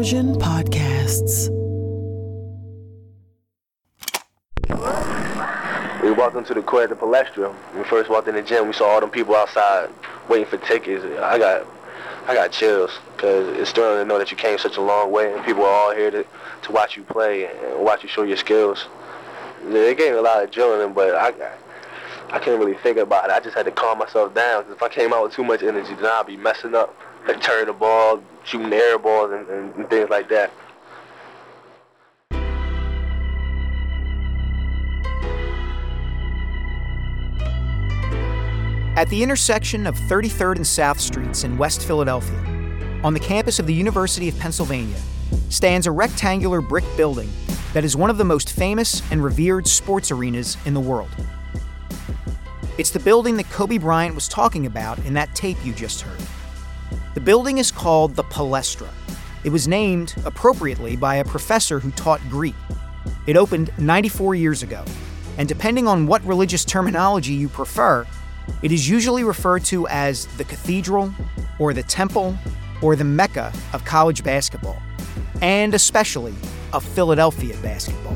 Diversion Podcasts. We walked into the court at the Palestra. When we first walked in the gym, we saw all them people outside waiting for tickets. I got chills because it's thrilling to know that you came such a long way and people are all here to watch you play and watch you show your skills. It gave me a lot of adrenaline, but I couldn't really think about it. I just had to calm myself down because if I came out with too much energy, then I'd be messing up, like turning the ball, shooting air balls, and things like that. At the intersection of 33rd and South Streets in West Philadelphia, on the campus of the University of Pennsylvania, stands a rectangular brick building that is one of the most famous and revered sports arenas in the world. It's the building that Kobe Bryant was talking about in that tape you just heard. The building is called the Palestra. It was named, appropriately, by a professor who taught Greek. It opened 94 years ago, and depending on what religious terminology you prefer, it is usually referred to as the cathedral, or the temple, or the Mecca of college basketball, and especially of Philadelphia basketball.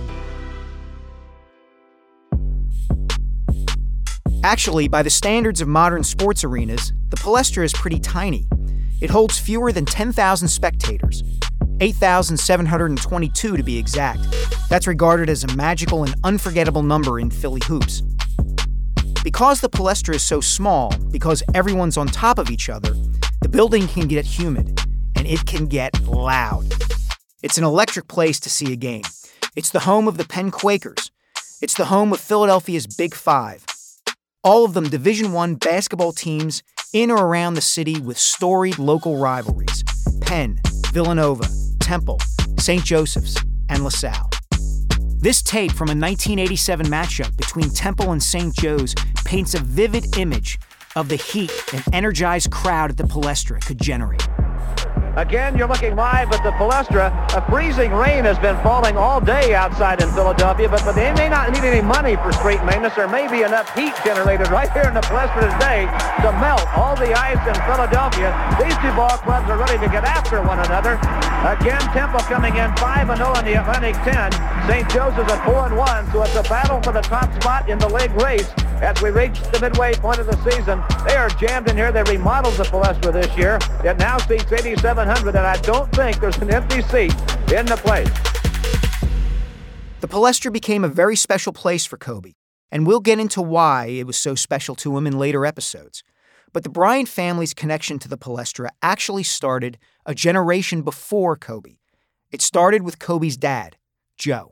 Actually, by the standards of modern sports arenas, the Palestra is pretty tiny. It holds fewer than 10,000 spectators, 8,722 to be exact. That's regarded as a magical and unforgettable number in Philly hoops. Because the Palestra is so small, because everyone's on top of each other, the building can get humid, and it can get loud. It's an electric place to see a game. It's the home of the Penn Quakers. It's the home of Philadelphia's Big Five. All of them Division I basketball teams in or around the city with storied local rivalries: Penn, Villanova, Temple, St. Joseph's, and LaSalle. This tape from a 1987 matchup between Temple and St. Joe's paints a vivid image of the heat an energized crowd at the Palestra could generate. Again, you're looking live at the Palestra. A freezing rain has been falling all day outside in Philadelphia, but they may not need any money for street maintenance. There may be enough heat generated right here in the Palestra today to melt all the ice in Philadelphia. These two ball clubs are ready to get after one another. Again, Temple coming in 5-0 in the Atlantic 10. St. Joseph's at 4-1, so it's a battle for the top spot in the league race. As we reach the midway point of the season, they are jammed in here. They remodeled the Palestra this year. It now seats 8,700, and I don't think there's an empty seat in the place. The Palestra became a very special place for Kobe, and we'll get into why it was so special to him in later episodes. But the Bryant family's connection to the Palestra actually started a generation before Kobe. It started with Kobe's dad, Joe.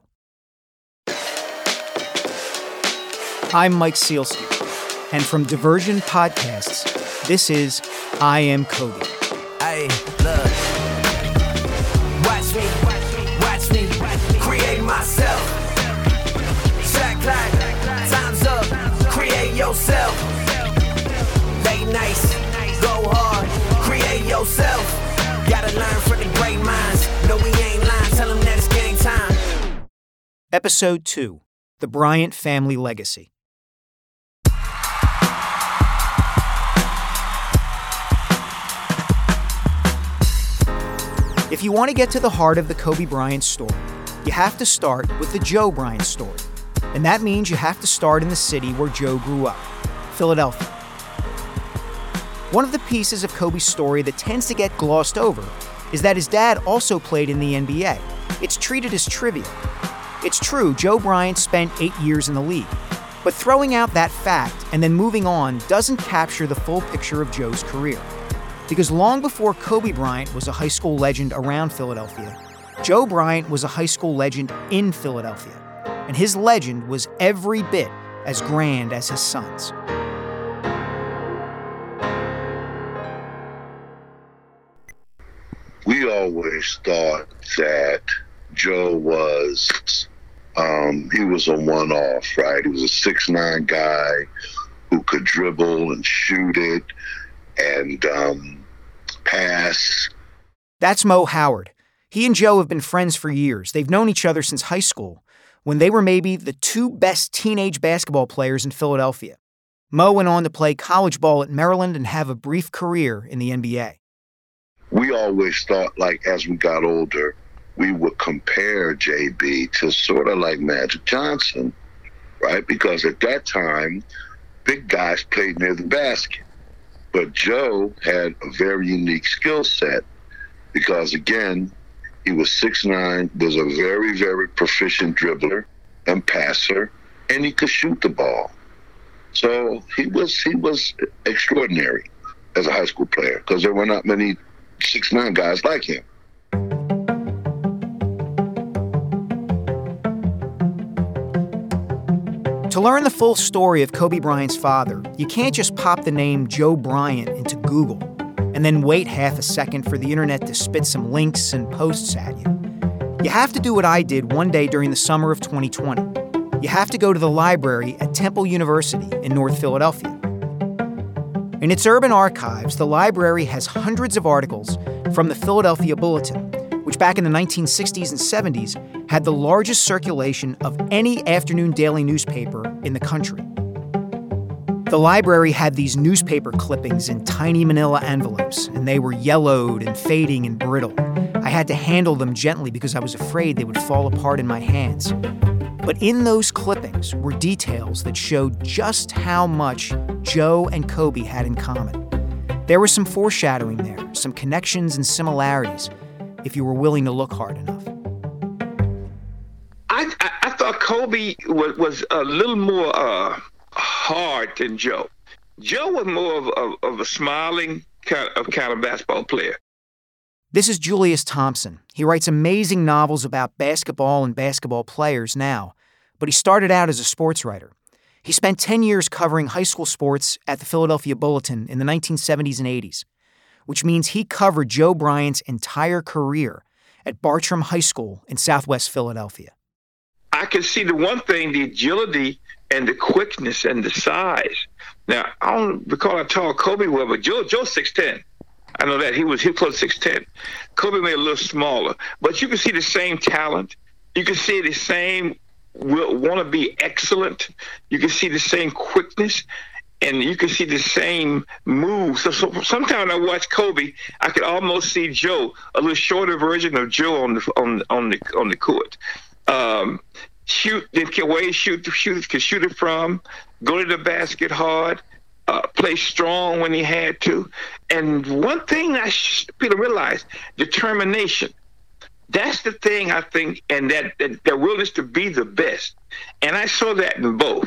I'm Mike Sealski, and from Diversion Podcasts, this is I Am Kobe. Hey, look. Watch me, create myself. Shot clock, time's up, create yourself. Late nights, go hard, create yourself. Gotta learn from the great minds. No, we ain't lying, tell them that it's game time. Episode 2, The Bryant Family Legacy. If you want to get to the heart of the Kobe Bryant story, you have to start with the Joe Bryant story. And that means you have to start in the city where Joe grew up, Philadelphia. One of the pieces of Kobe's story that tends to get glossed over is that his dad also played in the NBA. It's treated as trivial. It's true, Joe Bryant spent 8 years in the league. But throwing out that fact and then moving on doesn't capture the full picture of Joe's career. Because long before Kobe Bryant was a high school legend around Philadelphia, Joe Bryant was a high school legend in Philadelphia. And his legend was every bit as grand as his son's. We always thought that Joe was, he was a one-off, right? He was a 6'9" guy who could dribble and shoot it and pass. That's Mo Howard. He and Joe have been friends for years. They've known each other since high school, when they were maybe the two best teenage basketball players in Philadelphia. Mo went on to play college ball at Maryland and have a brief career in the NBA. We we always thought, like, as we got older, we would compare JB to sort of like Magic Johnson, right? Because at that time, big guys played near the basket. But Joe had a very unique skill set because, again, he was 6'9", was a very, very proficient dribbler and passer, and he could shoot the ball. So he was extraordinary as a high school player because there were not many 6'9" guys like him. To learn the full story of Kobe Bryant's father, you can't just pop the name Joe Bryant into Google and then wait half a second for the internet to spit some links and posts at you. You have to do what I did one day during the summer of 2020. You have to go to the library at Temple University in North Philadelphia. In its urban archives, the library has hundreds of articles from the Philadelphia Bulletin, which back in the 1960s and 70s had the largest circulation of any afternoon daily newspaper in the country. The library had these newspaper clippings in tiny manila envelopes, and they were yellowed and fading and brittle. I had to handle them gently because I was afraid they would fall apart in my hands. But in those clippings were details that showed just how much Joe and Kobe had in common. There was some foreshadowing there, some connections and similarities, if you were willing to look hard enough. I thought Kobe was a little more hard than Joe. Joe was more of a smiling kind of basketball player. This is Julius Thompson. He writes amazing novels about basketball and basketball players now, but he started out as a sports writer. He spent 10 years covering high school sports at the Philadelphia Bulletin in the 1970s and 80s, which means he covered Joe Bryant's entire career at Bartram High School in Southwest Philadelphia. I can see the one thing, the agility and the quickness and the size. Now, I don't recall how tall Kobe was, but Joe's 6'10". I know that he was close to 6'10". Kobe made a little smaller, but you can see the same talent. You can see the same want to be excellent. You can see the same quickness, and you can see the same moves. So sometimes I watch Kobe, I could almost see Joe, a little shorter version of Joe on the court. Shoot, the way he could shoot it from, go to the basket hard, play strong when he had to. And one thing people realize, determination. That's the thing, I think, and that willingness to be the best. And I saw that in both.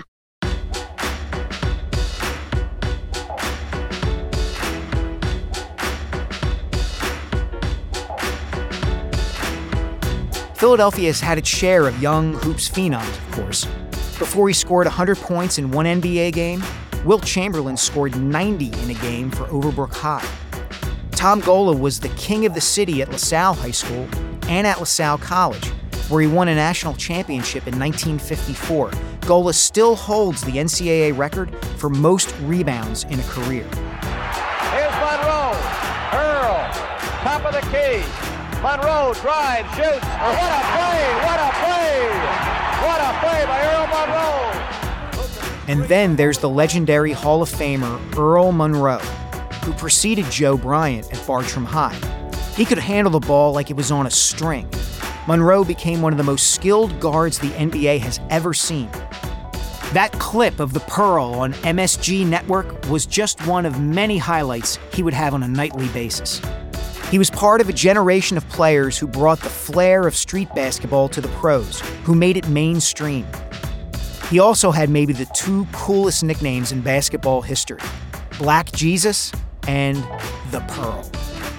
Philadelphia has had its share of young hoops phenoms, of course. Before he scored 100 points in one NBA game, Wilt Chamberlain scored 90 in a game for Overbrook High. Tom Gola was the king of the city at LaSalle High School and at LaSalle College, where he won a national championship in 1954. Gola still holds the NCAA record for most rebounds in a career. Here's Monroe. Earl, top of the key. Monroe drives, shoots. What a play! What a play! What a play by Earl Monroe! And then there's the legendary Hall of Famer Earl Monroe, who preceded Joe Bryant at Bartram High. He could handle the ball like it was on a string. Monroe became one of the most skilled guards the NBA has ever seen. That clip of the Pearl on MSG Network was just one of many highlights he would have on a nightly basis. He was part of a generation of players who brought the flair of street basketball to the pros, who made it mainstream. He also had maybe the two coolest nicknames in basketball history, Black Jesus and the Pearl.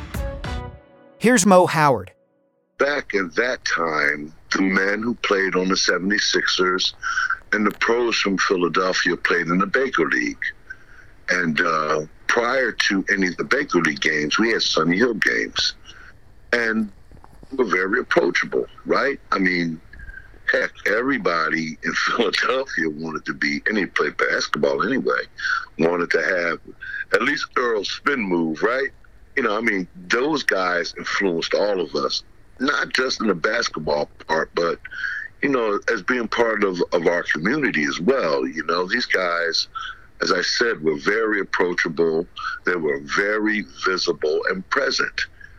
Here's Mo Howard. Back at that time, the men who played on the 76ers and the pros from Philadelphia played in the Baker League. And prior to any of the Baker League games, we had Sunny Hill games. And we were very approachable, right? I mean, heck, everybody in Philadelphia wanted to be, and he played basketball anyway, wanted to have at least Earl's spin move, right? You know, I mean, those guys influenced all of us, not just in the basketball part, but, you know, as being part of our community as well. You know, these guys, as I said, were very approachable. They were very visible and present.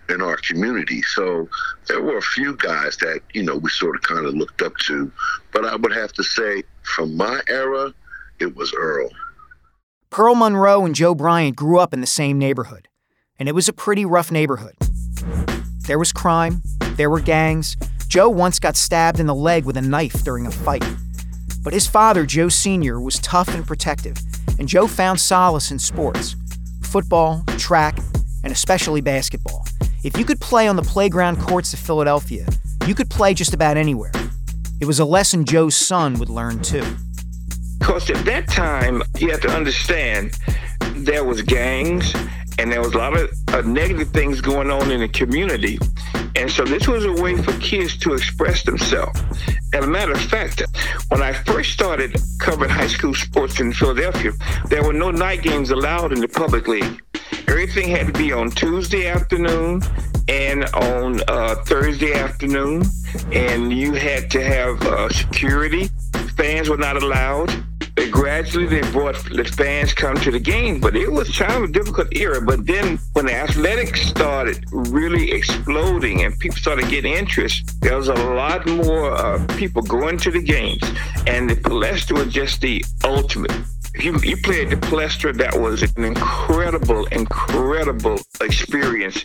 in our community. So there were a few guys that, we sort of kind of looked up to. But I would have to say, from my era, it was Earl. Pearl Monroe and Joe Bryant grew up in the same neighborhood, and it was a pretty rough neighborhood. There was crime, there were gangs. Joe once got stabbed in the leg with a knife during a fight. But his father, Joe Sr., was tough and protective, and Joe found solace in sports: football, track, and especially basketball. If you could play on the playground courts of Philadelphia, you could play just about anywhere. It was a lesson Joe's son would learn too. Because at that time, you have to understand, there was gangs and there was a lot of negative things going on in the community. And so this was a way for kids to express themselves. As a matter of fact, when I first started covering high school sports in Philadelphia, there were no night games allowed in the public league. Everything had to be on Tuesday afternoon and on Thursday afternoon. And you had to have security. Fans were not allowed. Gradually, they brought the fans come to the game, but it was kind of a difficult era. But then when the athletics started really exploding and people started getting interest, there was a lot more people going to the games. And the Palestra was just the ultimate. You played the Palestra, that was an incredible experience.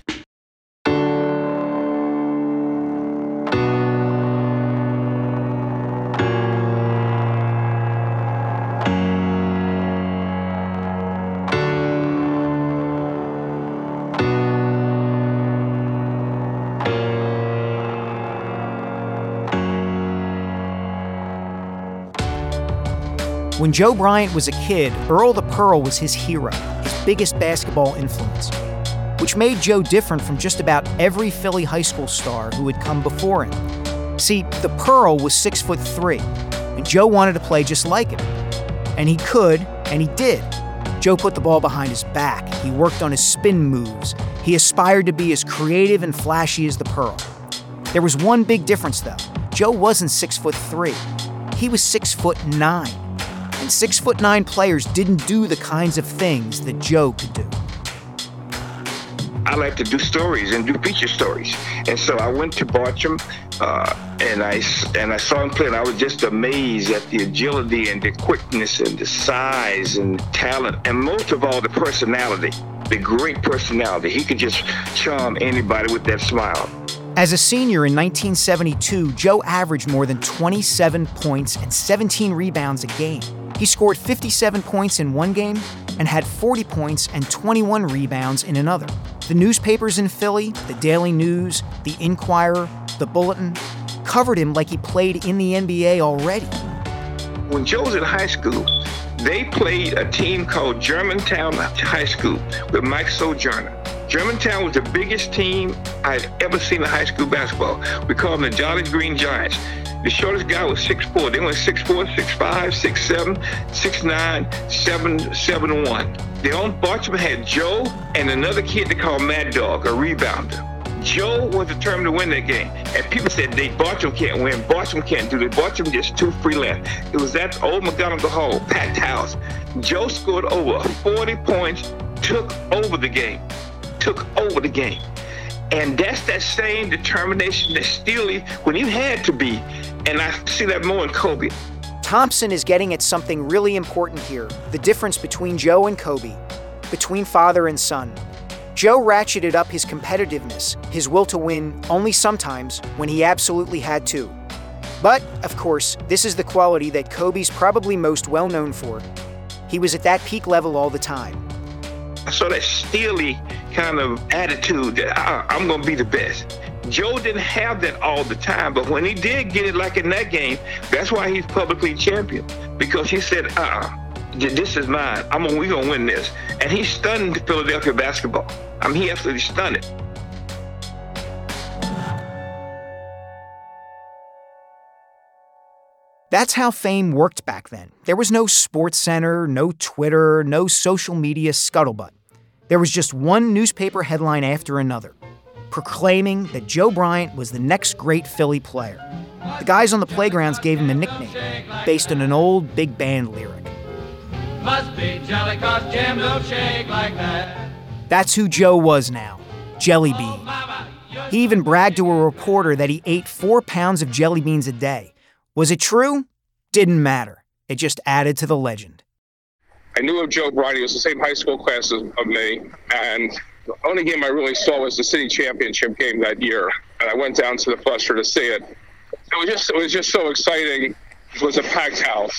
When Joe Bryant was a kid, Earl the Pearl was his hero, his biggest basketball influence, which made Joe different from just about every Philly high school star who had come before him. See, the Pearl was 6'3", and Joe wanted to play just like him. And he could, and he did. Joe put the ball behind his back. He worked on his spin moves. He aspired to be as creative and flashy as the Pearl. There was one big difference, though. Joe wasn't 6'3". He was 6'9". And 6'9" players didn't do the kinds of things that Joe could do. I like to do stories and do feature stories. And so I went to Bartram and I saw him play, and I was just amazed at the agility and the quickness and the size and talent, and most of all, the personality, the great personality. He could just charm anybody with that smile. As a senior in 1972, Joe averaged more than 27 points and 17 rebounds a game. He scored 57 points in one game and had 40 points and 21 rebounds in another. The newspapers in Philly, the Daily News, the Inquirer, the Bulletin, covered him like he played in the NBA already. When Joe was in high school, they played a team called Germantown High School with Mike Sojourner. Germantown was the biggest team I'd ever seen in high school basketball. We called them the Jolly Green Giants. The shortest guy was 6'4". They went 6'4", 6'5", 6'7", 6'9", 7'1". Their own Bartram had Joe and another kid they called Mad Dog, a rebounder. Joe was determined to win that game. And people said Bartram can't win. Bartram can't do this. Bartram just too freelance. It was at Old McGonigal Hall, packed house. Joe scored over 40 points, took over the game. And that's that same determination, that steely when you had to be. And I see that more in Kobe. Thompson is getting at something really important here, the difference between Joe and Kobe, between father and son. Joe ratcheted up his competitiveness, his will to win, only sometimes when he absolutely had to. But, of course, this is the quality that Kobe's probably most well known for. He was at that peak level all the time. I saw that steely kind of attitude that I'm going to be the best. Joe didn't have that all the time, but when he did get it, like in that game, that's why he's publicly champion, because he said, this is mine. We're going to win this. And he stunned Philadelphia basketball. He absolutely stunned it. That's how fame worked back then. There was no Sports Center, no Twitter, no social media scuttlebutt. There was just one newspaper headline after another, proclaiming that Joe Bryant was the next great Philly player. The guys on the playgrounds gave him a nickname based on an old big band lyric. Must be jelly 'cause Jim don't shake like that. That's who Joe was now, jelly bean. He even bragged to a reporter that he ate 4 pounds of jelly beans a day. Was it true? Didn't matter. It just added to the legend. I knew of Joe Bryant. He was the same high school class of me, and the only game I really saw was the city championship game that year, and I went down to the Palestra to see it. It was just so exciting. It was a packed house.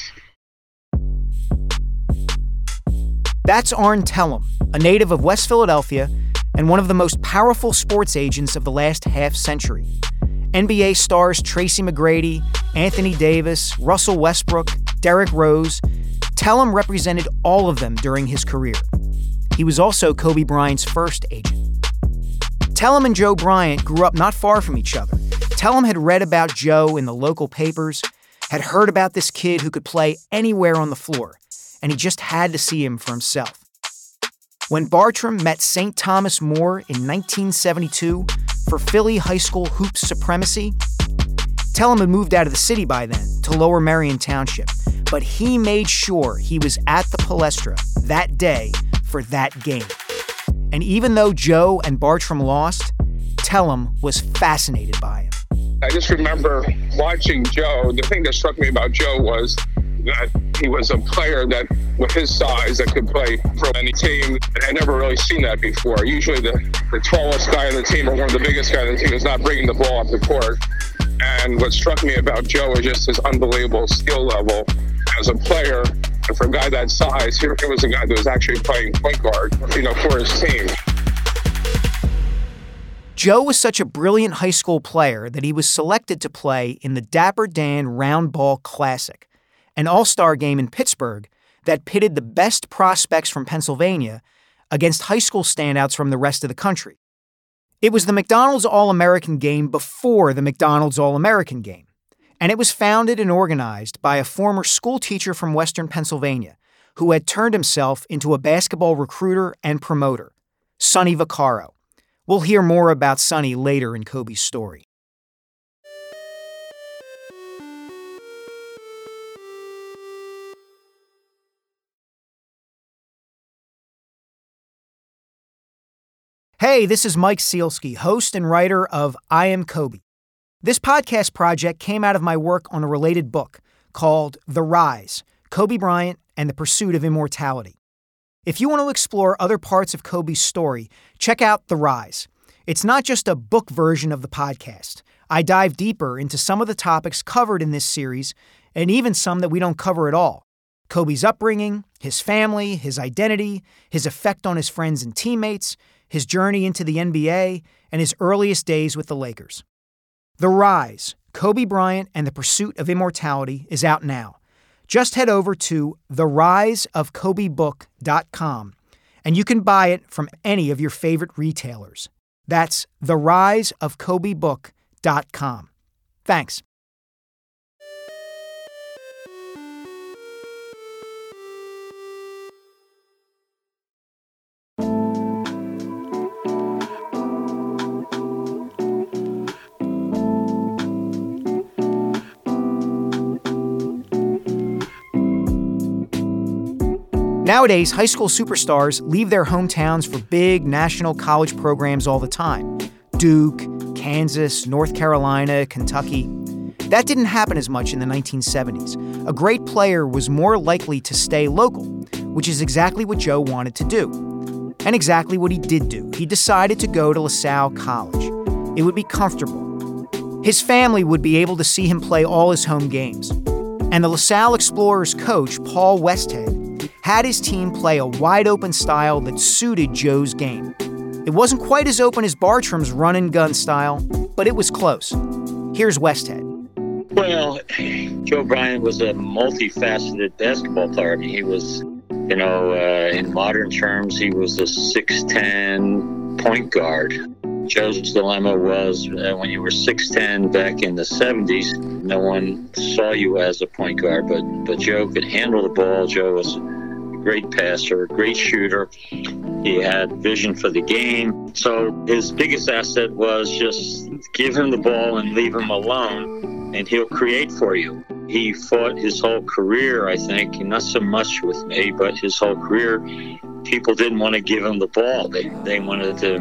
That's Arn Tellem, a native of West Philadelphia and one of the most powerful sports agents of the last half-century. NBA stars Tracy McGrady, Anthony Davis, Russell Westbrook, Derrick Rose. Tellem represented all of them during his career. He was also Kobe Bryant's first agent. Tellem and Joe Bryant grew up not far from each other. Tellem had read about Joe in the local papers, had heard about this kid who could play anywhere on the floor, and he just had to see him for himself. When Bartram met St. Thomas More in 1972 for Philly high school hoops supremacy, Tellem had moved out of the city by then to Lower Merion Township, but he made sure he was at the Palestra that day for that game. And even though Joe and Bartram lost, Tellem was fascinated by him. I just remember watching Joe. The thing that struck me about Joe was that he was a player that, with his size, that could play for any team. And I'd never really seen that before. Usually the tallest guy on the team or one of the biggest guys on the team is not bringing the ball up the court. And what struck me about Joe was just his unbelievable skill level as a player. And for a guy that size, here was a guy that was actually playing point guard, for his team. Joe was such a brilliant high school player that he was selected to play in the Dapper Dan Round Ball Classic, an all-star game in Pittsburgh that pitted the best prospects from Pennsylvania against high school standouts from the rest of the country. It was the McDonald's All-American game before the McDonald's All-American game, and it was founded and organized by a former school teacher from Western Pennsylvania who had turned himself into a basketball recruiter and promoter, Sonny Vaccaro. We'll hear more about Sonny later in Kobe's story. Hey, this is Mike Sealski, host and writer of I Am Kobe. This podcast project came out of my work on a related book called The Rise, Kobe Bryant and the Pursuit of Immortality. If you want to explore other parts of Kobe's story, check out The Rise. It's not just a book version of the podcast. I dive deeper into some of the topics covered in this series, and even some that we don't cover at all. Kobe's upbringing, his family, his identity, his effect on his friends and teammates, his journey into the NBA, and his earliest days with the Lakers. The Rise, Kobe Bryant and the Pursuit of Immortality is out now. Just head over to theriseofkobebook.com, and you can buy it from any of your favorite retailers. That's theriseofkobebook.com. Thanks. Nowadays, high school superstars leave their hometowns for big national college programs all the time. Duke, Kansas, North Carolina, Kentucky. That didn't happen as much in the 1970s. A great player was more likely to stay local, which is exactly what Joe wanted to do. And exactly what he did do. He decided to go to LaSalle College. It would be comfortable. His family would be able to see him play all his home games. And the LaSalle Explorers coach, Paul Westhead, had his team play a wide-open style that suited Joe's game. It wasn't quite as open as Bartram's run-and-gun style, but it was close. Here's Westhead. Well, Joe Bryant was a multifaceted basketball player. I mean, he was, in modern terms, he was a 6'10" point guard. Joe's dilemma was when you were 6'10" back in the 70s, no one saw you as a point guard, but Joe could handle the ball. Joe was great passer, great shooter. He had vision for the game. So his biggest asset was just give him the ball and leave him alone, and he'll create for you. He fought his whole career, I think, not so much with me, but his whole career, people didn't want to give him the ball. They wanted to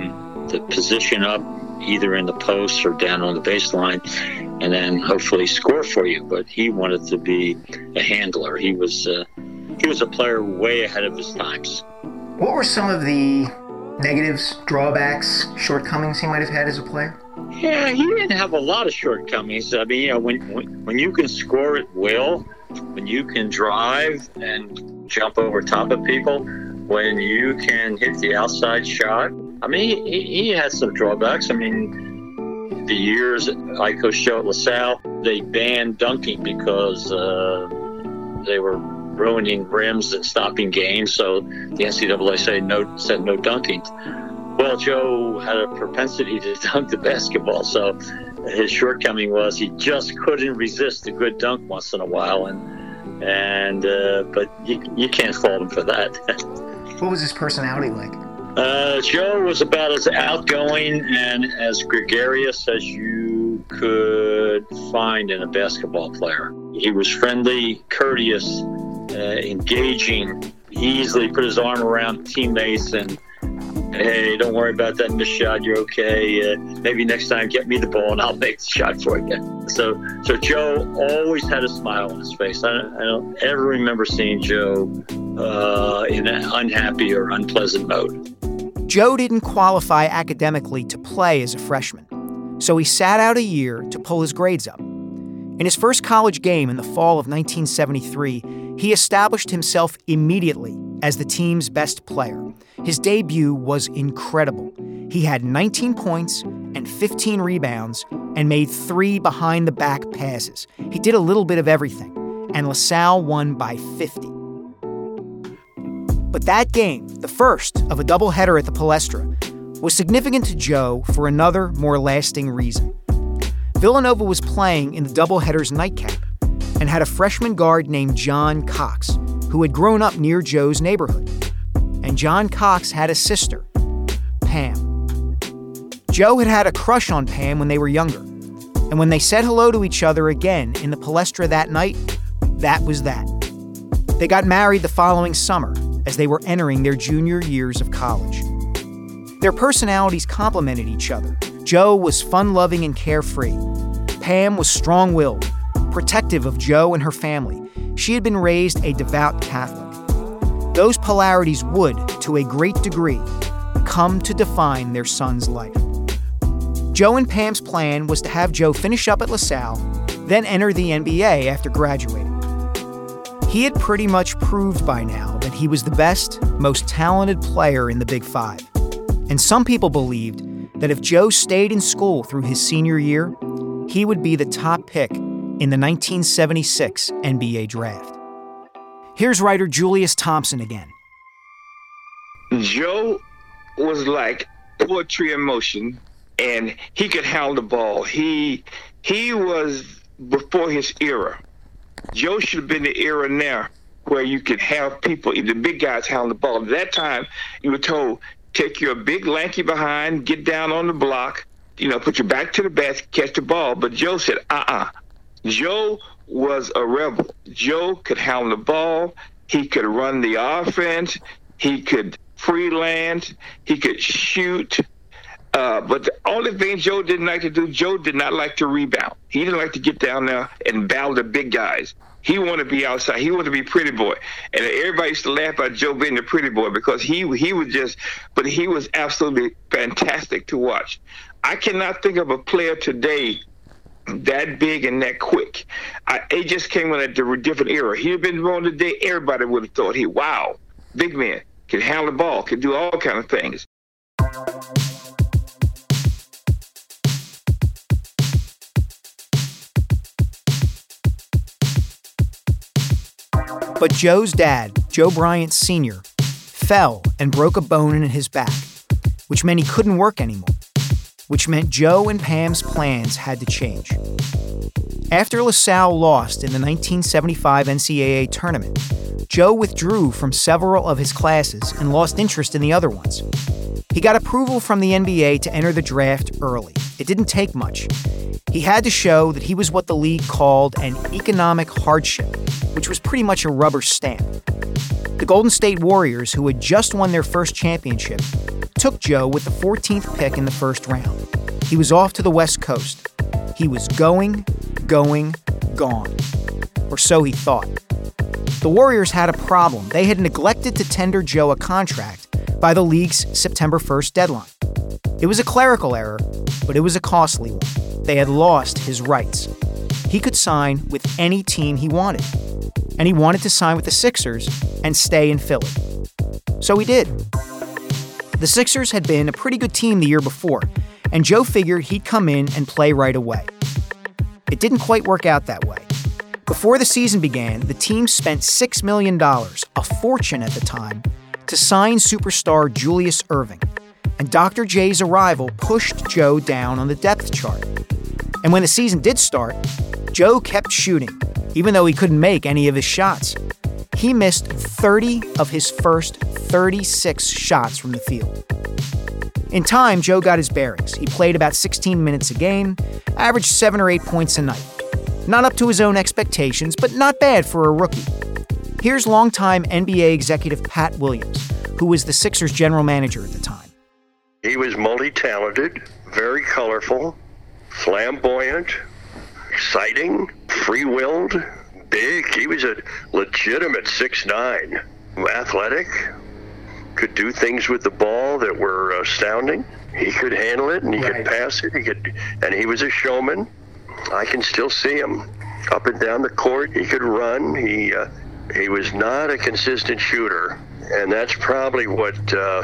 the position up either in the post or down on the baseline, and then hopefully score for you. But he wanted to be a handler. He was a player way ahead of his times. What were some of the negatives, drawbacks, shortcomings he might have had as a player? Yeah, he didn't have a lot of shortcomings. I mean, when you can score at will, when you can drive and jump over top of people, when you can hit the outside shot, I mean, he had some drawbacks. I mean, the years I coached Joe at LaSalle, they banned dunking because they were ruining rims and stopping games. So the NCAA said no dunking. Well, Joe had a propensity to dunk the basketball, so his shortcoming was he just couldn't resist a good dunk once in a while, but you can't fault him for that. What was his personality like? Joe was about as outgoing and as gregarious as you could find in a basketball player. He was friendly, courteous, engaging. He easily put his arm around teammates and, hey, don't worry about that missed shot. You're okay. Maybe next time get me the ball and I'll make the shot for you. So Joe always had a smile on his face. I don't ever remember seeing Joe in an unhappy or unpleasant mode. Joe didn't qualify academically to play as a freshman, so he sat out a year to pull his grades up. In his first college game in the fall of 1973, he established himself immediately as the team's best player. His debut was incredible. He had 19 points and 15 rebounds and made 3 behind-the-back passes. He did a little bit of everything, and LaSalle won by 50. But that game, the first of a doubleheader at the Palestra, was significant to Joe for another, more lasting reason. Villanova was playing in the doubleheader's nightcap and had a freshman guard named John Cox, who had grown up near Joe's neighborhood. And John Cox had a sister, Pam. Joe had had a crush on Pam when they were younger, and when they said hello to each other again in the Palestra that night, that was that. They got married the following summer as they were entering their junior years of college. Their personalities complemented each other. Joe was fun-loving and carefree. Pam was strong-willed, protective of Joe and her family. She had been raised a devout Catholic. Those polarities would, to a great degree, come to define their son's life. Joe and Pam's plan was to have Joe finish up at LaSalle, then enter the NBA after graduating. He had pretty much proved by now that he was the best, most talented player in the Big Five. And some people believed that if Joe stayed in school through his senior year, he would be the top pick in the 1976 NBA draft. Here's writer Julius Thompson again. Joe was like poetry in motion, and he could handle the ball. He was before his era. Joe should have been the era now where you could have people, the big guys, handle the ball. At that time, you were told, take your big lanky behind, get down on the block, put your back to the basket, catch the ball. But Joe said, Joe was a rebel. Joe could handle the ball. He could run the offense. He could freelance. He could shoot. But the only thing Joe didn't like to do, Joe did not like to rebound. He didn't like to get down there and battle the big guys. He wanted to be outside. He wanted to be pretty boy. And everybody used to laugh at Joe being the pretty boy because he was absolutely fantastic to watch. I cannot think of a player today that big and that quick. It just came in a different era. He'd been born today, everybody would have thought, wow, big man, can handle the ball, can do all kind of things. But Joe's dad, Joe Bryant Sr., fell and broke a bone in his back, which meant he couldn't work anymore, which meant Joe and Pam's plans had to change. After LaSalle lost in the 1975 NCAA tournament, Joe withdrew from several of his classes and lost interest in the other ones. He got approval from the NBA to enter the draft early. It didn't take much. He had to show that he was what the league called an economic hardship, which was pretty much a rubber stamp. The The Golden State Warriors, who had just won their first championship, took Joe with the 14th pick in the first round. He was off to the West Coast. He was going, gone. Or so he thought. The Warriors had a problem. They had neglected to tender Joe a contract by the league's September 1st deadline. It was a clerical error, but it was a costly one. They had lost his rights. He could sign with any team he wanted. And he wanted to sign with the Sixers and stay in Philly. So he did. The Sixers had been a pretty good team the year before, and Joe figured he'd come in and play right away. It didn't quite work out that way. Before the season began, the team spent $6 million, a fortune at the time, to sign superstar Julius Erving, and Dr. J's arrival pushed Joe down on the depth chart. And when the season did start, Joe kept shooting, even though he couldn't make any of his shots. He missed 30 of his first 36 shots from the field. In time, Joe got his bearings. He played about 16 minutes a game, averaged 7 or 8 points a night. Not up to his own expectations, but not bad for a rookie. Here's longtime NBA executive Pat Williams, who was the Sixers general manager at the time. He was multi-talented, very colorful, flamboyant, exciting, free-willed, big. He was a legitimate 6'9", athletic, could do things with the ball that were astounding. He could handle it, and he could pass it. And he was a showman. I can still see him up and down the court. He could run. He was not a consistent shooter, and that's probably what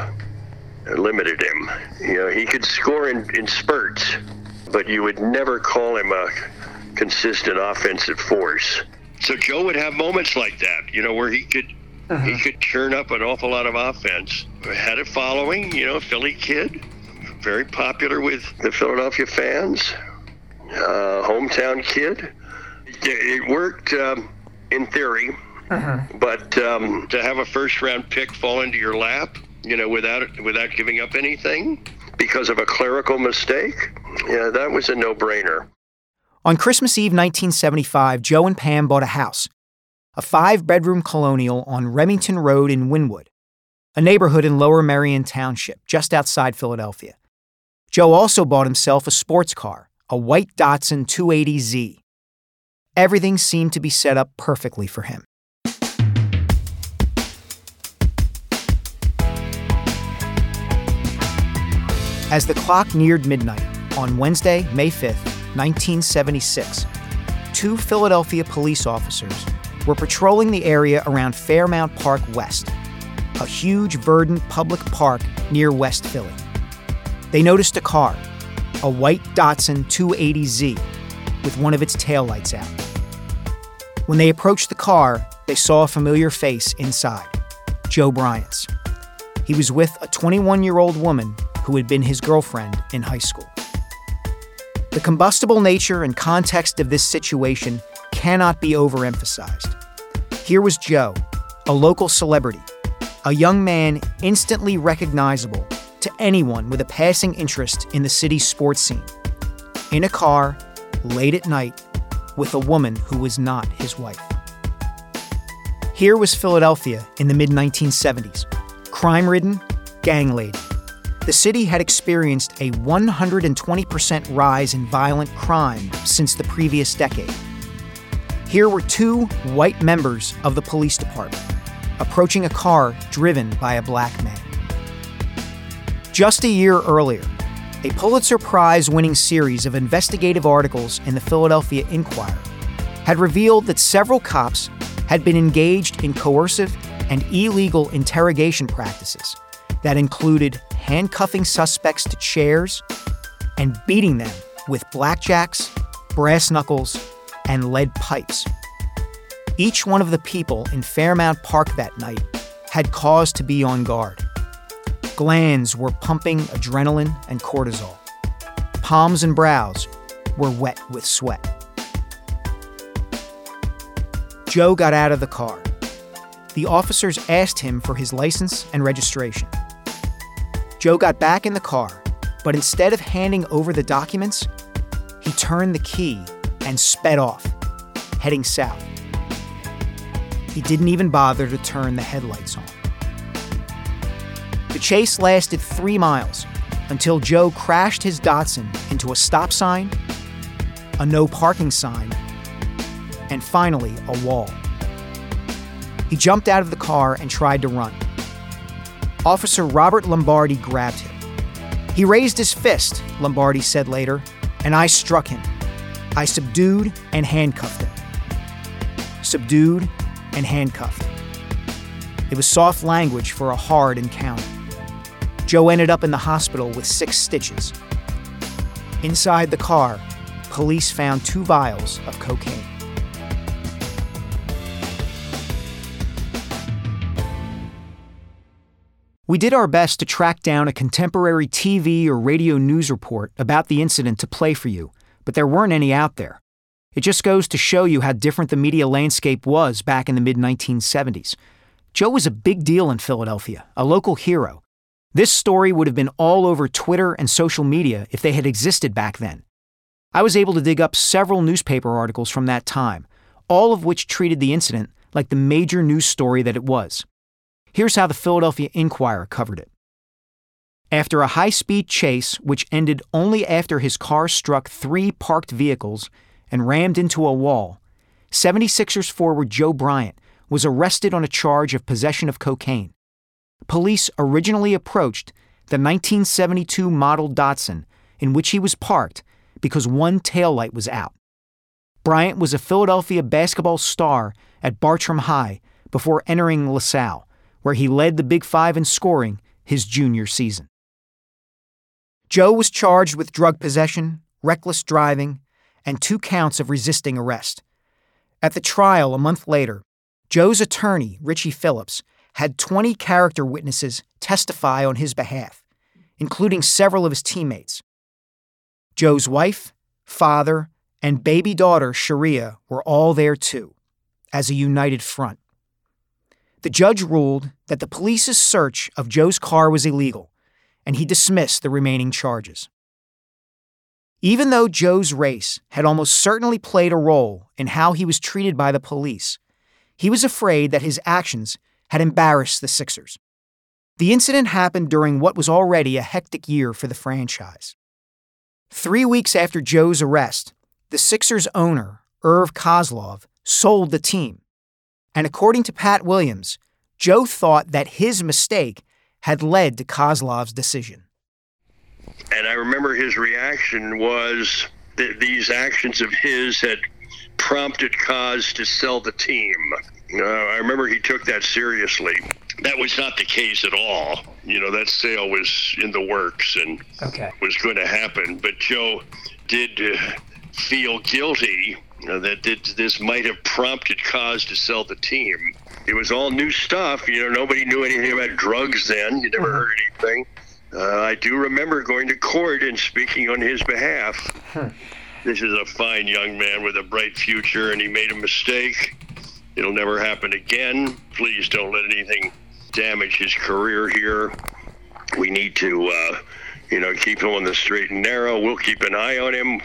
limited him. You know, he could score in spurts, but you would never call him a consistent offensive force. So Joe would have moments like that, you know, where he could churn up an awful lot of offense. Had a following, you know, Philly kid, very popular with the Philadelphia fans, hometown kid. It worked in theory, but to have a first-round pick fall into your lap, you know, without giving up anything because of a clerical mistake, yeah, that was a no-brainer. On Christmas Eve 1975, Joe and Pam bought a house, a 5-bedroom colonial on Remington Road in Wynwood, a neighborhood in Lower Merion Township, just outside Philadelphia. Joe also bought himself a sports car, a white Datsun 280Z. Everything seemed to be set up perfectly for him. As the clock neared midnight on Wednesday, May 5th, 1976, 2 Philadelphia police officers were patrolling the area around Fairmount Park West, a huge verdant public park near West Philly. They noticed a car, a white Datsun 280Z, with one of its taillights out. When they approached the car, they saw a familiar face inside, Joe Bryant's. He was with a 21-year-old woman who had been his girlfriend in high school. The combustible nature and context of this situation cannot be overemphasized. Here was Joe, a local celebrity, a young man instantly recognizable to anyone with a passing interest in the city's sports scene, in a car, late at night, with a woman who was not his wife. Here was Philadelphia in the mid-1970s, crime-ridden, gang-laden. The city had experienced a 120% rise in violent crime since the previous decade. Here were 2 white members of the police department approaching a car driven by a black man. Just a year earlier, a Pulitzer Prize-winning series of investigative articles in the Philadelphia Inquirer had revealed that several cops had been engaged in coercive and illegal interrogation practices that included handcuffing suspects to chairs and beating them with blackjacks, brass knuckles, and lead pipes. Each one of the people in Fairmount Park that night had cause to be on guard. Glands were pumping adrenaline and cortisol. Palms and brows were wet with sweat. Joe got out of the car. The officers asked him for his license and registration. Joe got back in the car, but instead of handing over the documents, he turned the key and sped off, heading south. He didn't even bother to turn the headlights on. The chase lasted 3 miles until Joe crashed his Datsun into a stop sign, a no parking sign, and finally a wall. He jumped out of the car and tried to run. Officer Robert Lombardi grabbed him. He raised his fist, Lombardi said later, and I struck him. I subdued and handcuffed him. Subdued and handcuffed. It was soft language for a hard encounter. Joe ended up in the hospital with 6 stitches. Inside the car, police found 2 vials of cocaine. We did our best to track down a contemporary TV or radio news report about the incident to play for you, but there weren't any out there. It just goes to show you how different the media landscape was back in the mid-1970s. Joe was a big deal in Philadelphia, a local hero. This story would have been all over Twitter and social media if they had existed back then. I was able to dig up several newspaper articles from that time, all of which treated the incident like the major news story that it was. Here's how the Philadelphia Inquirer covered it. After a high-speed chase, which ended only after his car struck 3 parked vehicles and rammed into a wall, 76ers forward Joe Bryant was arrested on a charge of possession of cocaine. Police originally approached the 1972 model Datsun in which he was parked because one taillight was out. Bryant was a Philadelphia basketball star at Bartram High before entering LaSalle, where he led the Big Five in scoring his junior season. Joe was charged with drug possession, reckless driving, and 2 counts of resisting arrest. At the trial a month later, Joe's attorney, Richie Phillips, had 20 character witnesses testify on his behalf, including several of his teammates. Joe's wife, father, and baby daughter, Sharia, were all there too, as a united front. The judge ruled that the police's search of Joe's car was illegal, and he dismissed the remaining charges. Even though Joe's race had almost certainly played a role in how he was treated by the police, he was afraid that his actions had embarrassed the Sixers. The incident happened during what was already a hectic year for the franchise. 3 weeks after Joe's arrest, the Sixers' owner, Irv Kozlov, sold the team. And according to Pat Williams, Joe thought that his mistake had led to Kozlov's decision. And I remember his reaction was that these actions of his had prompted Koz to sell the team. I remember he took that seriously. That was not the case at all. That sale was in the works and was going to happen. But Joe did feel guilty that this might have prompted Koz to sell the team. It was all new stuff. Nobody knew anything about drugs then. You never heard anything. I do remember going to court and speaking on his behalf. This is a fine young man with a bright future, and he made a mistake. It'll never happen again. Please don't let anything damage his career here. We need to, keep him on the straight and narrow. We'll keep an eye on him.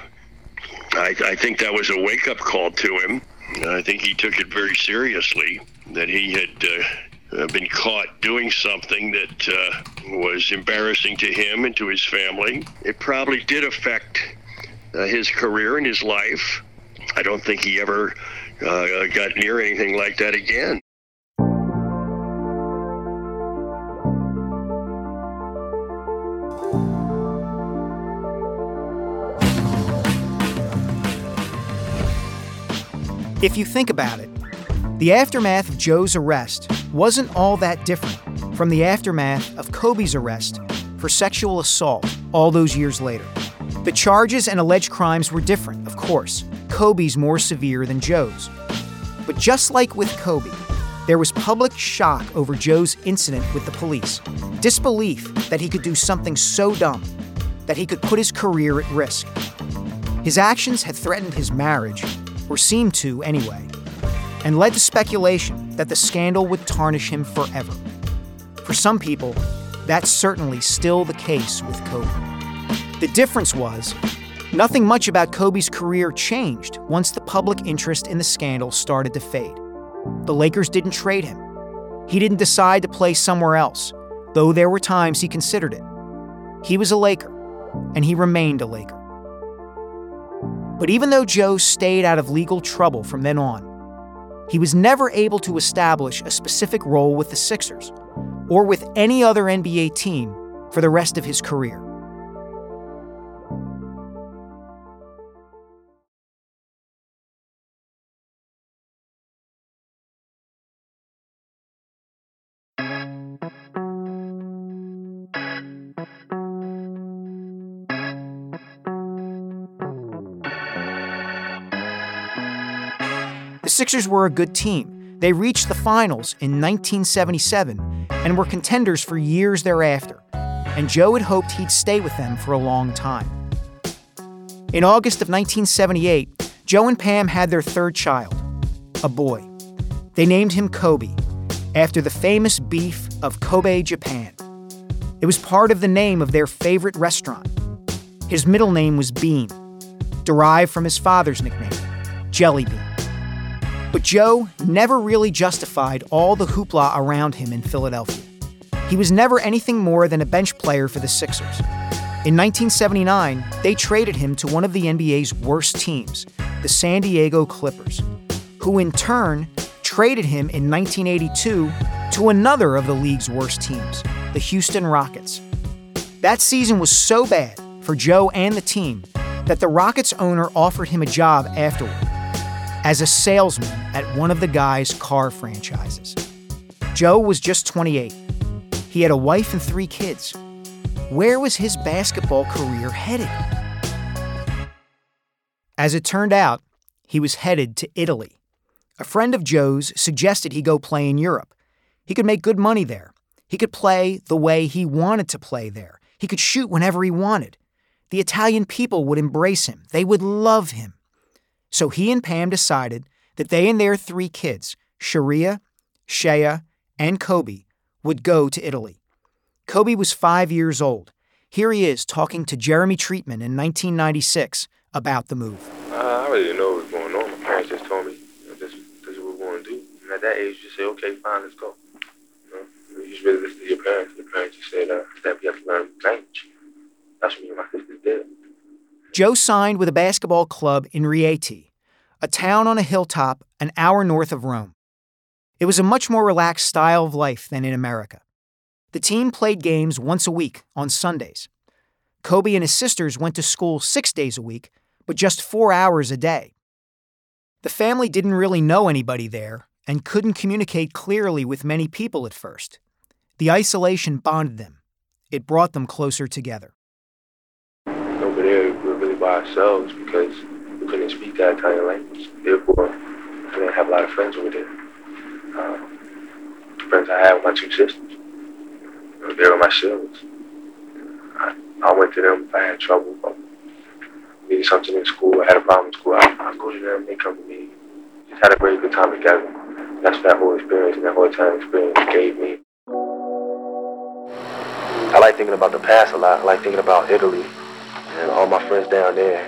I think that was a wake-up call to him. I think he took it very seriously, that he had been caught doing something that was embarrassing to him and to his family. It probably did affect his career and his life. I don't think he ever got near anything like that again. If you think about it, the aftermath of Joe's arrest wasn't all that different from the aftermath of Kobe's arrest for sexual assault all those years later. The charges and alleged crimes were different, of course. Kobe's more severe than Joe's. But just like with Kobe, there was public shock over Joe's incident with the police, disbelief that he could do something so dumb, that he could put his career at risk. His actions had threatened his marriage, or seemed to anyway, and led to speculation that the scandal would tarnish him forever. For some people, that's certainly still the case with Kobe. The difference was, nothing much about Kobe's career changed once the public interest in the scandal started to fade. The Lakers didn't trade him. He didn't decide to play somewhere else, though there were times he considered it. He was a Laker, and he remained a Laker. But even though Joe stayed out of legal trouble from then on, he was never able to establish a specific role with the Sixers or with any other NBA team for the rest of his career. The Sixers were a good team. They reached the finals in 1977 and were contenders for years thereafter, and Joe had hoped he'd stay with them for a long time. In August of 1978, Joe and Pam had their third child, a boy. They named him Kobe, after the famous beef of Kobe, Japan. It was part of the name of their favorite restaurant. His middle name was Bean, derived from his father's nickname, Jelly Bean. But Joe never really justified all the hoopla around him in Philadelphia. He was never anything more than a bench player for the Sixers. In 1979, they traded him to one of the NBA's worst teams, the San Diego Clippers, who in turn traded him in 1982 to another of the league's worst teams, the Houston Rockets. That season was so bad for Joe and the team that the Rockets owner offered him a job afterward as a salesman at one of the guy's car franchises. Joe was just 28. He had a wife and 3 kids. Where was his basketball career headed? As it turned out, he was headed to Italy. A friend of Joe's suggested he go play in Europe. He could make good money there. He could play the way he wanted to play there. He could shoot whenever he wanted. The Italian people would embrace him. They would love him. So he and Pam decided that they and their 3 kids, Sharia, Shea, and Kobe, would go to Italy. Kobe was 5 years old. Here he is talking to Jeremy Treatman in 1996 about the move. I really didn't know what was going on. My parents just told me, this is what we're going to do. And at that age, you just say, okay, fine, let's go. You just really listen to your parents. Your parents just said that we have to learn language. That's what me and my sisters did. Joe signed with a basketball club in Rieti, a town on a hilltop an hour north of Rome. It was a much more relaxed style of life than in America. The team played games once a week on Sundays. Kobe and his sisters went to school 6 days a week, but just 4 hours a day. The family didn't really know anybody there and couldn't communicate clearly with many people at first. The isolation bonded them. It brought them closer together. Over there, we were really by ourselves because we couldn't speak that Italian language. Therefore, I didn't have a lot of friends over there. Friends I had with my 2 sisters. They were my shields. I went to them if I had trouble. If I needed something in school, I had a problem in school, I'd go to them, they come to me. Just had a very good time together. That's what that whole experience and that whole Italian experience gave me. I like thinking about the past a lot. I like thinking about Italy and all my friends down there.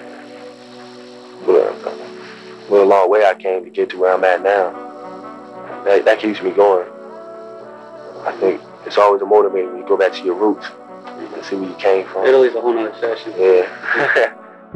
What a long way I came to get to where I'm at now. That keeps me going. I think it's always a motivator when you go back to your roots and see where you came from. Italy's a whole nother session. Yeah.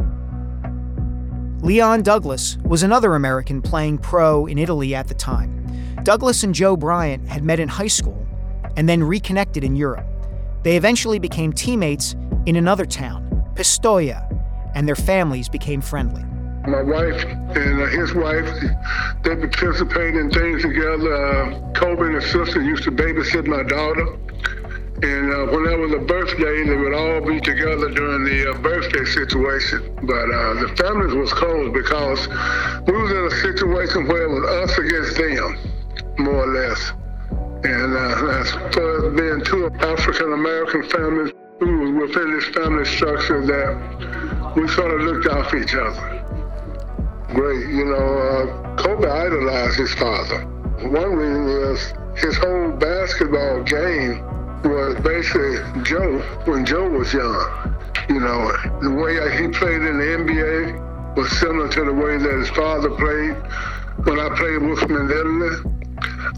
Leon Douglas was another American playing pro in Italy at the time. Douglas and Joe Bryant had met in high school and then reconnected in Europe. They eventually became teammates in another town, Pistoia, and their families became friendly. My wife and his wife, they participate in things together. Kobe and his sister used to babysit my daughter. And when there was a birthday, they would all be together during the birthday situation. But the families was close because we was in a situation where it was us against them, more or less. And as far as being 2 African-American families, we was within this family structure that we sort of looked out for each other. Great, Kobe idolized his father. One reason is his whole basketball game was basically Joe when Joe was young. The way he played in the NBA was similar to the way that his father played when I played with him in Italy.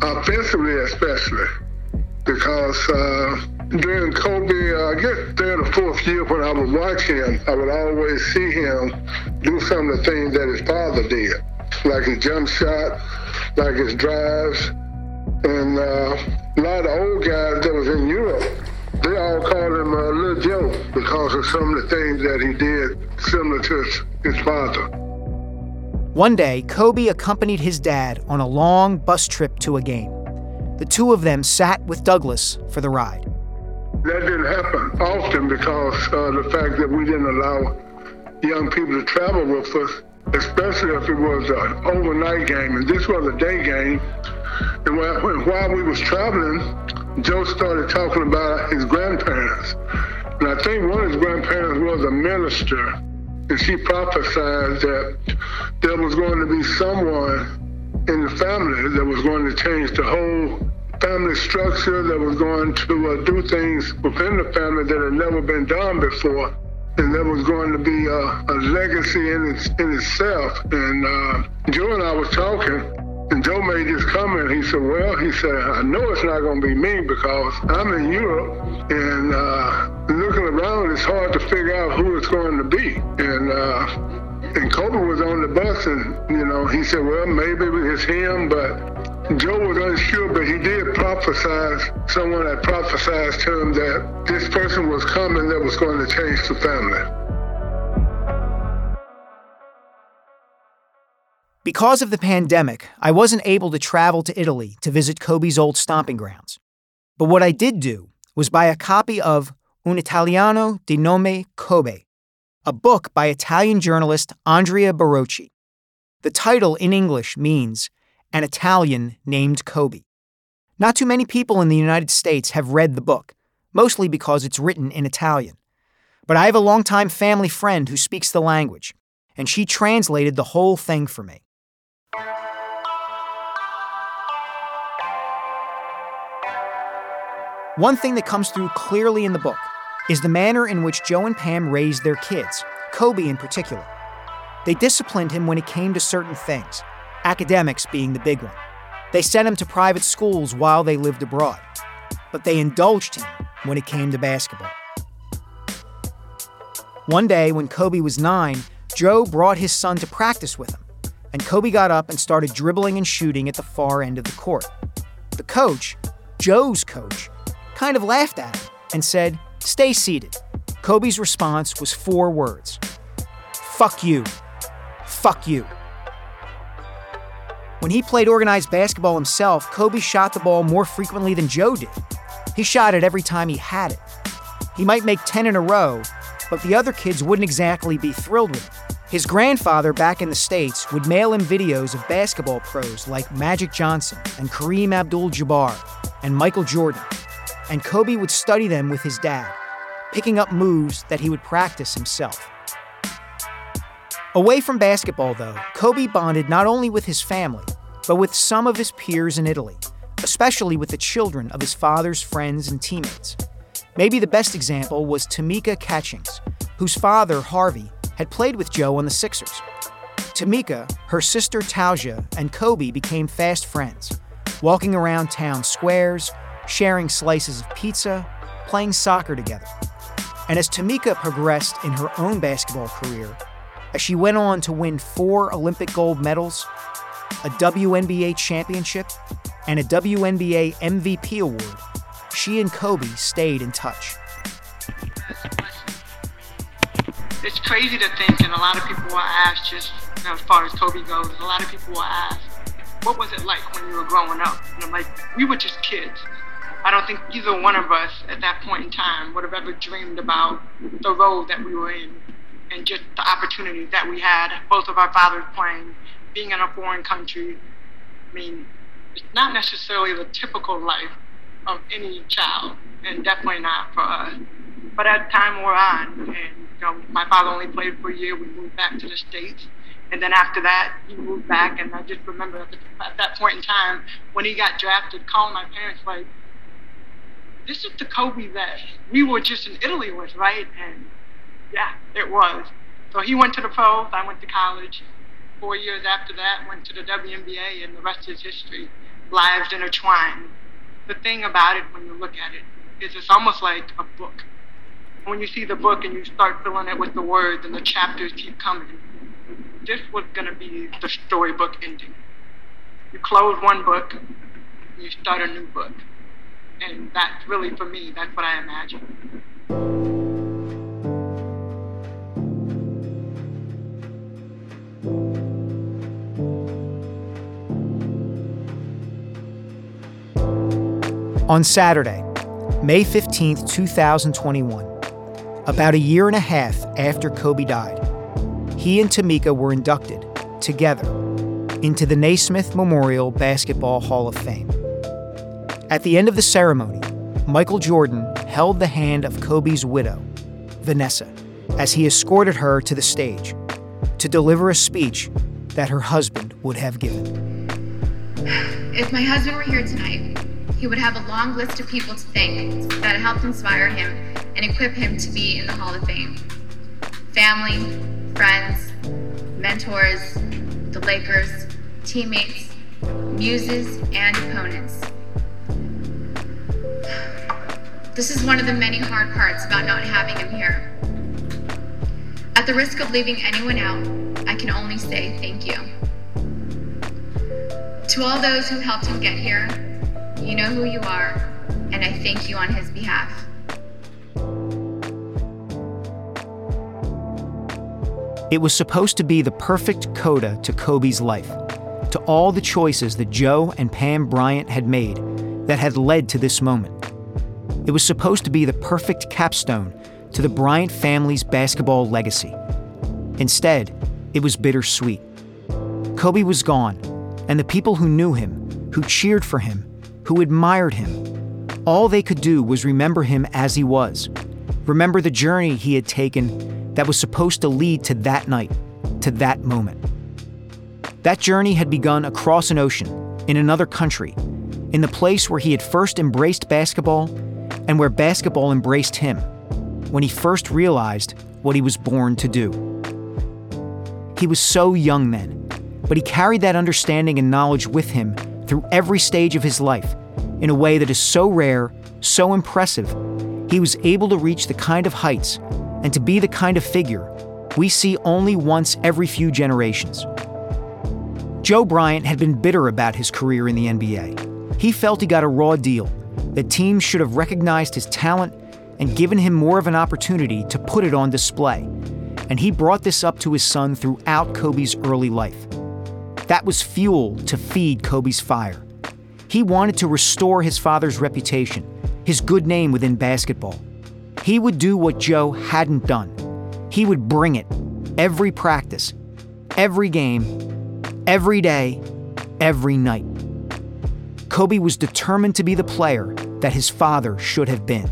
offensively especially, because during Kobe, I guess third or fourth year when I would watch him, I would always see him do some of the things that his father did, like his jump shot, like his drives, and a lot of the old guys that was in Europe, they all called him Little Joe because of some of the things that he did similar to his father. One day, Kobe accompanied his dad on a long bus trip to a game. The two of them sat with Douglas for the ride. That didn't happen often because of the fact that we didn't allow young people to travel with us, especially if it was an overnight game. And this was a day game. And while we was traveling, Joe started talking about his grandparents. And I think one of his grandparents was a minister. And she prophesied that there was going to be someone in the family that was going to change the whole family structure, that was going to do things within the family that had never been done before. And there was going to be a legacy in itself. And Joe and I was talking, and Joe made this comment. He said, I know it's not going to be me because I'm in Europe, and looking around, it's hard to figure out who it's going to be. And Kobe was on the bus, and, he said, well, maybe it's him, but Joe was unsure, but he did prophesize, someone had prophesied to him that this person was coming that was going to change the family. Because of the pandemic, I wasn't able to travel to Italy to visit Kobe's old stomping grounds. But what I did do was buy a copy of Un Italiano di nome Kobe, a book by Italian journalist Andrea Barocci. The title in English means An Italian Named Kobe. Not too many people in the United States have read the book, mostly because it's written in Italian. But I have a longtime family friend who speaks the language, and she translated the whole thing for me. One thing that comes through clearly in the book is the manner in which Joe and Pam raised their kids, Kobe in particular. They disciplined him when it came to certain things, academics being the big one. They sent him to private schools while they lived abroad, but they indulged him when it came to basketball. One day, when Kobe was 9, Joe brought his son to practice with him, and Kobe got up and started dribbling and shooting at the far end of the court. The coach, Joe's coach, kind of laughed at him and said, "Stay seated." Kobe's response was 4 words: "Fuck you. Fuck you." When he played organized basketball himself, Kobe shot the ball more frequently than Joe did. He shot it every time he had it. He might make 10 in a row, but the other kids wouldn't exactly be thrilled with him. His grandfather back in the States would mail him videos of basketball pros like Magic Johnson and Kareem Abdul-Jabbar and Michael Jordan, and Kobe would study them with his dad, picking up moves that he would practice himself. Away from basketball, though, Kobe bonded not only with his family, but with some of his peers in Italy, especially with the children of his father's friends and teammates. Maybe the best example was Tamika Catchings, whose father, Harvey, had played with Joe on the Sixers. Tamika, her sister Tausha, and Kobe became fast friends, walking around town squares, sharing slices of pizza, playing soccer together. And as Tamika progressed in her own basketball career, as she went on to win 4 Olympic gold medals, a WNBA championship, and a WNBA MVP award, she and Kobe stayed in touch. It's crazy to think, and a lot of people will ask, just as far as Kobe goes, a lot of people will ask, what was it like when you were growing up? And I'm like, we were just kids. I don't think either one of us at that point in time would have ever dreamed about the road that we were in and just the opportunities that we had, both of our fathers playing, being in a foreign country. I mean, it's not necessarily the typical life of any child, and definitely not for us. But as time wore on, and my father only played for a year, we moved back to the States. And then after that, he moved back, and I just remember at that point in time, when he got drafted, calling my parents like, this is the Kobe that we were just in Italy with, right? And yeah, it was. So he went to the pros, I went to college. 4 years after that, went to the WNBA, and the rest is history. lives intertwined. The thing about it, when you look at it, is it's almost like a book. When you see the book and you start filling it with the words and the chapters keep coming, this was going to be the storybook ending. You close one book, you start a new book. And that's really, for me, that's what I imagine. On Saturday, May 15th, 2021, about a year and a half after Kobe died, he and Tamika were inducted, together, into the Naismith Memorial Basketball Hall of Fame. At the end of the ceremony, Michael Jordan held the hand of Kobe's widow, Vanessa, as he escorted her to the stage to deliver a speech that her husband would have given. If my husband were here tonight, he would have a long list of people to thank that helped inspire him and equip him to be in the Hall of Fame. Family, friends, mentors, the Lakers, teammates, muses, and opponents. This is one of the many hard parts about not having him here. At the risk of leaving anyone out, I can only say thank you. To all those who helped him get here, you know who you are, and I thank you on his behalf. It was supposed to be the perfect coda to Kobe's life, to all the choices that Joe and Pam Bryant had made that had led to this moment. It was supposed to be the perfect capstone to the Bryant family's basketball legacy. Instead, it was bittersweet. Kobe was gone, and the people who knew him, who cheered for him, who admired him, all they could do was remember him as he was, remember the journey he had taken that was supposed to lead to that night, to that moment. That journey had begun across an ocean, in another country, in the place where he had first embraced basketball and where basketball embraced him, when he first realized what he was born to do. He was so young then, but he carried that understanding and knowledge with him through every stage of his life in a way that is so rare, so impressive. He was able to reach the kind of heights and to be the kind of figure we see only once every few generations. Joe Bryant had been bitter about his career in the NBA. He felt he got a raw deal, that teams should have recognized his talent and given him more of an opportunity to put it on display. And he brought this up to his son throughout Kobe's early life. That was fuel to feed Kobe's fire. He wanted to restore his father's reputation, his good name within basketball. He would do what Joe hadn't done. He would bring it every practice, every game, every day, every night. Kobe was determined to be the player that his father should have been.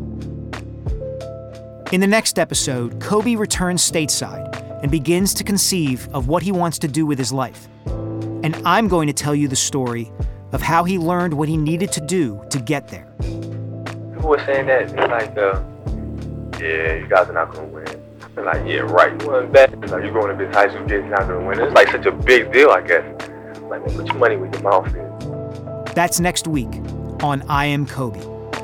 In the next episode, Kobe returns stateside and begins to conceive of what he wants to do with his life. And I'm going to tell you the story of how he learned what he needed to do to get there. People were saying that, it's like, yeah, you guys are not going to win. They're like, yeah, right, you won bad. It's like, you're going to this high school kid, you're not going to win. It's like such a big deal, I guess. Like, man, put your money where your mouth is. That's next week on I Am Kobe.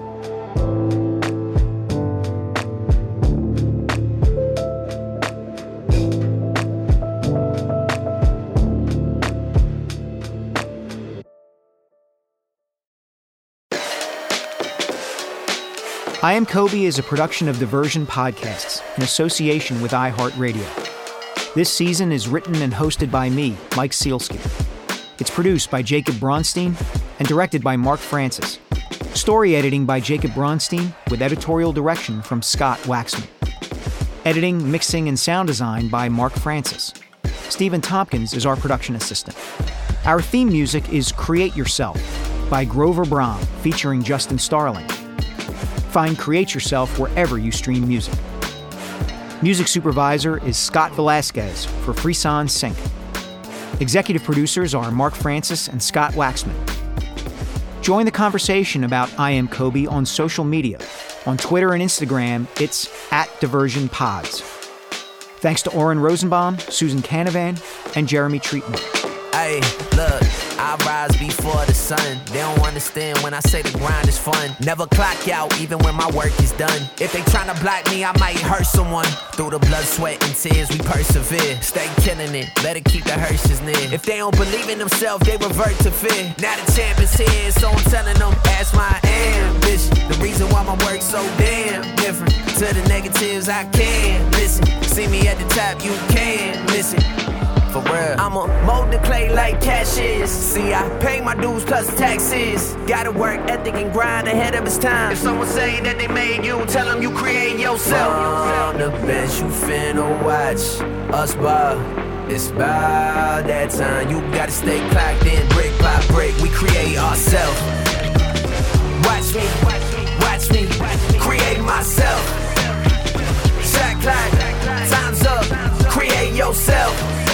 I Am Kobe is a production of Diversion Podcasts in association with iHeartRadio. This season is written and hosted by me, Mike Sealski. It's produced by Jacob Bronstein and directed by Mark Francis. Story editing by Jacob Bronstein with editorial direction from Scott Waxman. Editing, mixing, and sound design by Mark Francis. Stephen Tompkins is our production assistant. Our theme music is Create Yourself by Grover Brom featuring Justin Starling. Find Create Yourself wherever you stream music. Music supervisor is Scott Velasquez for Frisson Sync. Executive producers are Mark Francis and Scott Waxman. Join the conversation about I Am Kobe on social media. On Twitter and Instagram, it's @DiversionPods. Thanks to Oren Rosenbaum, Susan Canavan, and Jeremy Treatman. Hey, look. I rise before the sun. They don't understand when I say the grind is fun. Never clock out even when my work is done. If they tryna block me, I might hurt someone. Through the blood, sweat, and tears, we persevere. Stay killing it, better keep the hearses near. If they don't believe in themselves, they revert to fear. Now the champ is here, so I'm telling them that's my ambition. The reason why my work's so damn different. To the negatives, I can't listen. See me at the top, you can't miss it. For real, I'ma mold the clay like cash is. See, I pay my dues plus taxes. Gotta work ethic and grind ahead of its time. If someone say that they made you, tell them you create yourself. On the bench, you finna watch us ball. It's about that time. You gotta stay clocked in, brick by brick. We create ourselves. Watch me, watch me, create myself. Shot clock, time's up. Create yourself.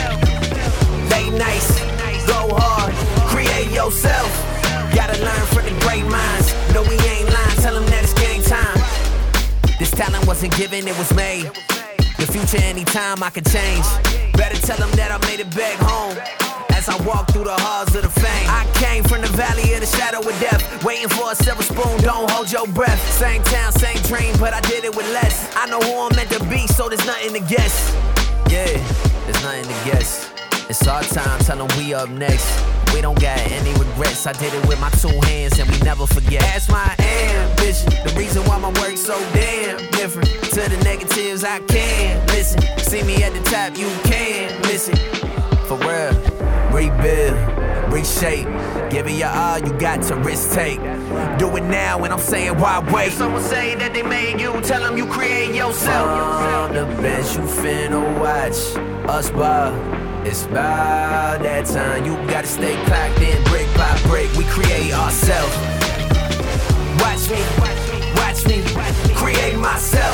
Late nights, go hard, create yourself. Gotta learn from the great minds. No, we ain't lying, tell them that it's game time. This talent wasn't given, it was made. The future anytime I can change. Better tell them that I made it back home. As I walk through the halls of the fame. I came from the valley of the shadow of death. Waiting for a silver spoon, don't hold your breath. Same town, same dream, but I did it with less. I know who I'm meant to be, so there's nothing to guess. Yeah, there's nothing to guess. It's our time, tell them we up next. We don't got any regrets. I did it with my two hands and we never forget. That's my ambition. The reason why my work's so damn different. To the negatives, I can't listen. See me at the top, you can't miss it. For real, rebuild, reshape. Give it your all, you got to risk take. Do it now and I'm saying why wait. If someone say that they made you, tell them you create yourself. On the bench, you finna watch us ball. It's about that time. You gotta stay clocked in, brick by brick. We create ourselves. Watch me, create myself.